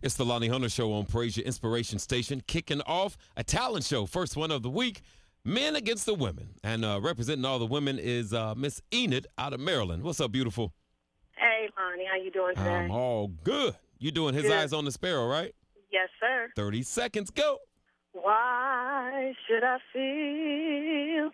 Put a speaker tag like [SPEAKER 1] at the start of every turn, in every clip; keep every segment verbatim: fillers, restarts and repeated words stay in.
[SPEAKER 1] It's the Lonnie Hunter Show on Praise Your Inspiration Station, kicking off a talent show, first one of the week, Men Against the Women. And uh, representing all the women is uh, Miss Enid out of Maryland. What's up, beautiful?
[SPEAKER 2] Hey, Lonnie, how you doing today?
[SPEAKER 1] I'm all good. You doing His
[SPEAKER 2] Good.
[SPEAKER 1] Eyes on the Sparrow, right?
[SPEAKER 2] Yes, sir.
[SPEAKER 1] thirty seconds, go.
[SPEAKER 2] Why should I feel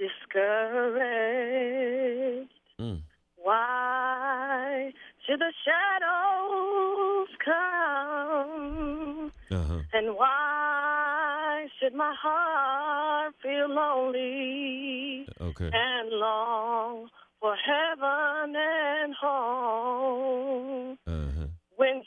[SPEAKER 2] discouraged?
[SPEAKER 1] Mm.
[SPEAKER 2] Why should the shadows come?
[SPEAKER 1] Uh-huh.
[SPEAKER 2] And why should my heart feel lonely
[SPEAKER 1] Okay.
[SPEAKER 2] and long for heaven and home?
[SPEAKER 1] Uh-huh.
[SPEAKER 2] When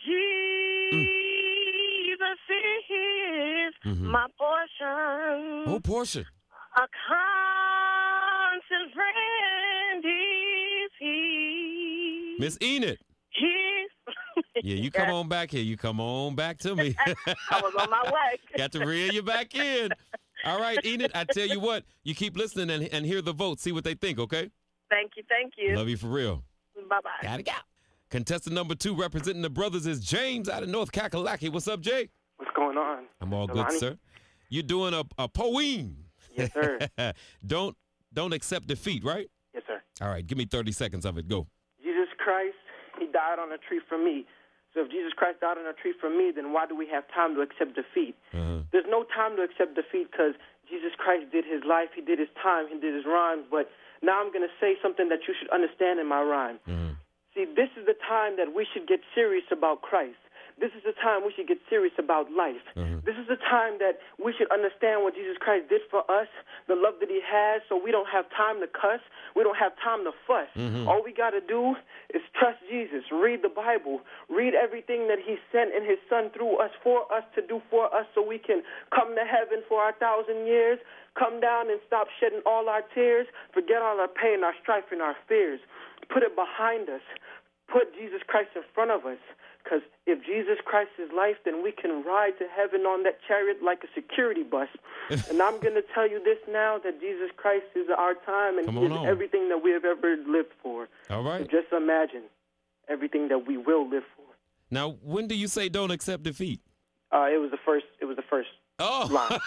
[SPEAKER 2] Jesus is
[SPEAKER 1] Mhm.
[SPEAKER 2] my portion,
[SPEAKER 1] Oh, Portia.
[SPEAKER 2] a constant friend is he.
[SPEAKER 1] Miss Enid.
[SPEAKER 2] He's
[SPEAKER 1] Yeah, you come on back here. You come on back to me.
[SPEAKER 2] I was on my way.
[SPEAKER 1] Got to reel you back in. All right, Enid, I tell you what, you keep listening and, and hear the votes, see what they think, okay?
[SPEAKER 2] Thank you, thank you.
[SPEAKER 1] Love you for real.
[SPEAKER 2] Bye-bye.
[SPEAKER 1] Gotta go. Contestant number two representing the brothers is James out of North Kakalaki. What's up, Jay?
[SPEAKER 3] What's going on?
[SPEAKER 1] I'm all good,
[SPEAKER 3] Lonnie?
[SPEAKER 1] sir. You're doing a, a poem.
[SPEAKER 3] Yes, sir.
[SPEAKER 1] don't don't accept defeat, right?
[SPEAKER 3] Yes, sir.
[SPEAKER 1] All right, give me thirty seconds of it. Go.
[SPEAKER 3] Jesus Christ, he died on a tree for me. So if Jesus Christ died on a tree for me, then why do we have time to accept defeat?
[SPEAKER 1] Uh-huh.
[SPEAKER 3] There's no time to accept defeat because Jesus Christ did his life, he did his time, he did his rhymes. But now I'm going to say something that you should understand in my rhyme.
[SPEAKER 1] Uh-huh.
[SPEAKER 3] See, this is the time that we should get serious about Christ. This is the time we should get serious about life.
[SPEAKER 1] Uh-huh.
[SPEAKER 3] This is the time that we should understand what Jesus Christ did for us, the love that he has, so we don't have time to cuss. We don't have time to fuss.
[SPEAKER 1] Mhm.
[SPEAKER 3] All we got to do is trust Jesus, read the Bible, read everything that he sent in his son through us, for us to do for us, so we can come to heaven for our thousand years, come down and stop shedding all our tears, forget all our pain, our strife, and our fears. Put it behind us. Put Jesus Christ in front of us. Because if Jesus Christ is life, then we can ride to heaven on that chariot like a security bus. And I'm going to tell you this now, that Jesus Christ is our time, and
[SPEAKER 1] Come
[SPEAKER 3] he
[SPEAKER 1] on
[SPEAKER 3] is
[SPEAKER 1] on.
[SPEAKER 3] everything that we have ever lived for.
[SPEAKER 1] All
[SPEAKER 3] So
[SPEAKER 1] right.
[SPEAKER 3] just imagine everything that we will live for.
[SPEAKER 1] Now, when do you say don't accept defeat?
[SPEAKER 3] Uh, it was the first. It was the first
[SPEAKER 1] Oh.
[SPEAKER 3] line.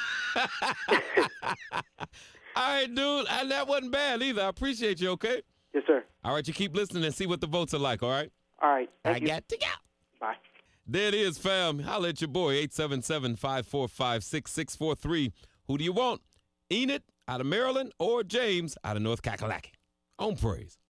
[SPEAKER 1] All right, dude. And that wasn't bad either. I appreciate you, okay?
[SPEAKER 3] Yes, sir.
[SPEAKER 1] All right, you keep listening and see what the votes are like, all right?
[SPEAKER 3] All right. Thank
[SPEAKER 1] I
[SPEAKER 3] you.
[SPEAKER 1] got to go.
[SPEAKER 3] Bye.
[SPEAKER 1] There it is, fam. Holla at your boy, eight seven seven, five four five, six six four three. Who do you want? Enid out of Maryland or James out of North Kakalaki? On Praise.